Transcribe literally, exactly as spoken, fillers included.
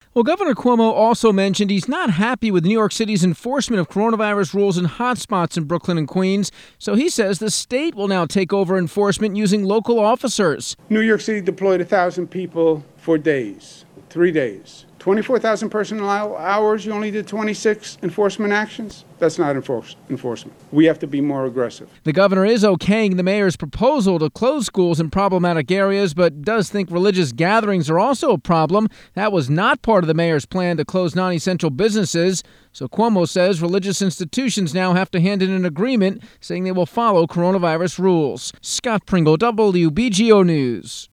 Well, Governor Cuomo also mentioned he's not happy with New York City's enforcement of coronavirus rules in hotspots in Brooklyn and Queens. So he says the state will now take over enforcement using local officers. New York City deployed one thousand people for days, three days. twenty-four thousand personnel hours, you only did twenty-six enforcement actions? That's not enforce- enforcement. We have to be more aggressive. The governor is okaying the mayor's proposal to close schools in problematic areas, but does think religious gatherings are also a problem. That was not part of the mayor's plan to close non-essential businesses. So Cuomo says religious institutions now have to hand in an agreement saying they will follow coronavirus rules. Scott Pringle, W B G O News.